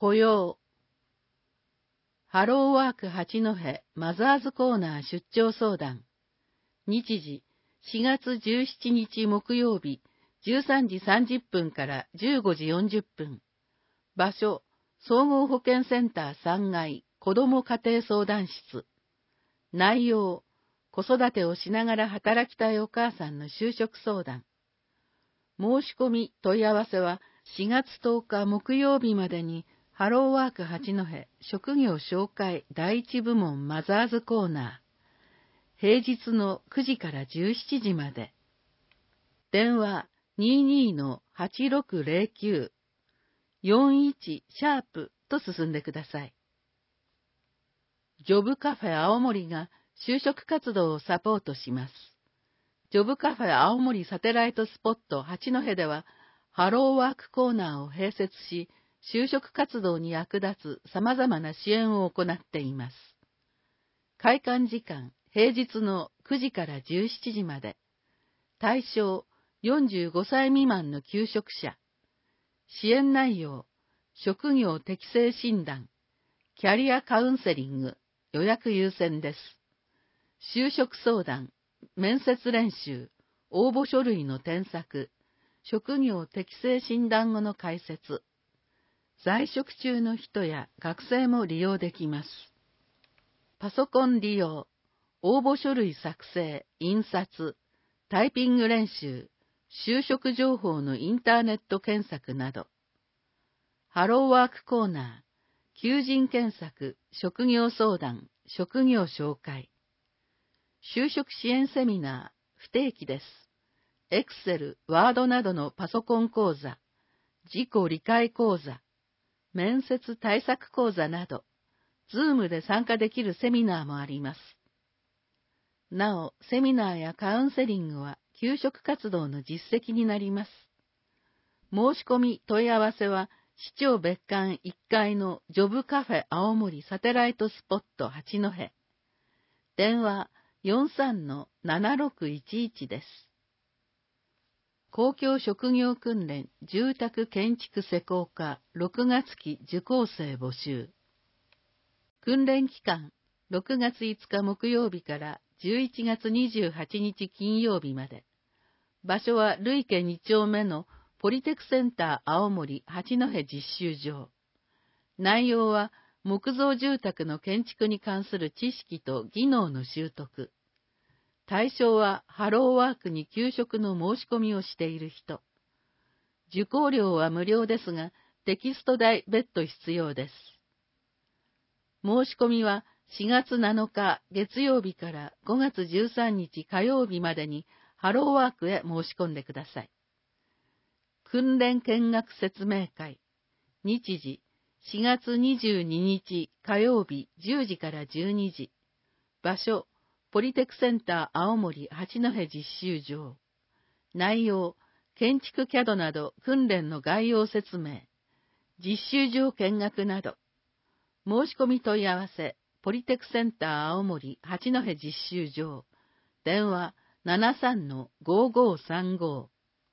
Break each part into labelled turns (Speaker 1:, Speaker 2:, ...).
Speaker 1: 雇用。ハローワーク八戸マザーズコーナー出張相談。日時4月17日木曜日13時30分から15時40分。場所、総合保健センター3階子ども家庭相談室。内容、子育てをしながら働きたいお母さんの就職相談。申し込み問い合わせは4月10日木曜日までにハローワーク八戸職業紹介第一部門マザーズコーナー。平日の9時から17時まで。電話 22-8609 41# と進んでください。ジョブカフェ青森が就職活動をサポートします。ジョブカフェ青森サテライトスポット八戸では、ハローワークコーナーを併設し、就職活動に役立つ様々な支援を行っています。開館時間、平日の9時から17時まで。対象、45歳未満の求職者。支援内容、職業適性診断、キャリアカウンセリング、予約優先です。就職相談、面接練習、応募書類の添削、職業適性診断後の解説。在職中の人や学生も利用できます。パソコン利用、応募書類作成、印刷、タイピング練習、就職情報のインターネット検索など。ハローワークコーナー、求人検索、職業相談、職業紹介。就職支援セミナー、不定期です。Excel、Word などのパソコン講座、自己理解講座、面接対策講座など、Zoom で参加できるセミナーもあります。なお、セミナーやカウンセリングは求職活動の実績になります。申し込み問い合わせは、市長別館1階のジョブカフェ青森サテライトスポット八戸。電話 43-7611 です。公共職業訓練住宅建築施工科6月期受講生募集。訓練期間6月5日木曜日から11月28日金曜日まで。場所は累計2丁目のポリテクセンター青森八戸実習場。内容は木造住宅の建築に関する知識と技能の習得。対象はハローワークに求職の申し込みをしている人。受講料は無料ですが、テキスト代別途必要です。申し込みは4月7日月曜日から5月13日火曜日までにハローワークへ申し込んでください。訓練見学説明会。日時4月22日火曜日10時から12時。場所、ポリテクセンター青森八戸実習場。内容、建築CADなど訓練の概要説明。実習場見学など。申し込み問い合わせ、ポリテクセンター青森八戸実習場。電話 73-5535。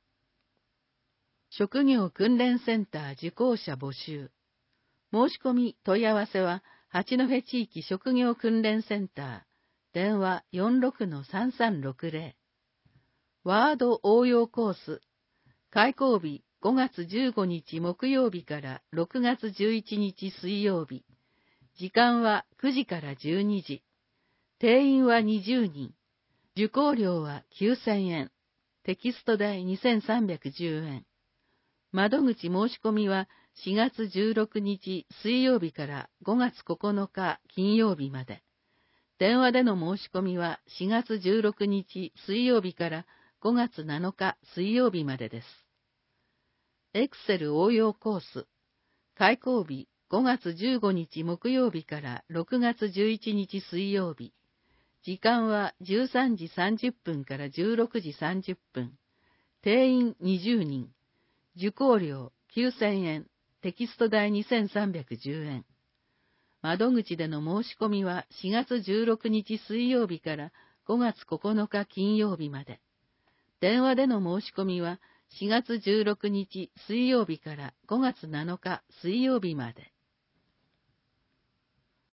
Speaker 1: 職業訓練センター受講者募集。申し込み問い合わせは、八戸地域職業訓練センター。電話 46-3360。ワード応用コース。開講日5月15日木曜日から6月11日水曜日。時間は9時から12時。定員は20人。受講料は9000円。テキスト代2310円。窓口申し込みは4月16日水曜日から5月9日金曜日まで。電話での申し込みは4月16日水曜日から5月7日水曜日までです。Excel 応用コース。開講日5月15日木曜日から6月11日水曜日。時間は13時30分から16時30分。定員20人。受講料9000円。テキスト代2310円。窓口での申し込みは4月16日水曜日から5月9日金曜日まで。電話での申し込みは4月16日水曜日から5月7日水曜日まで。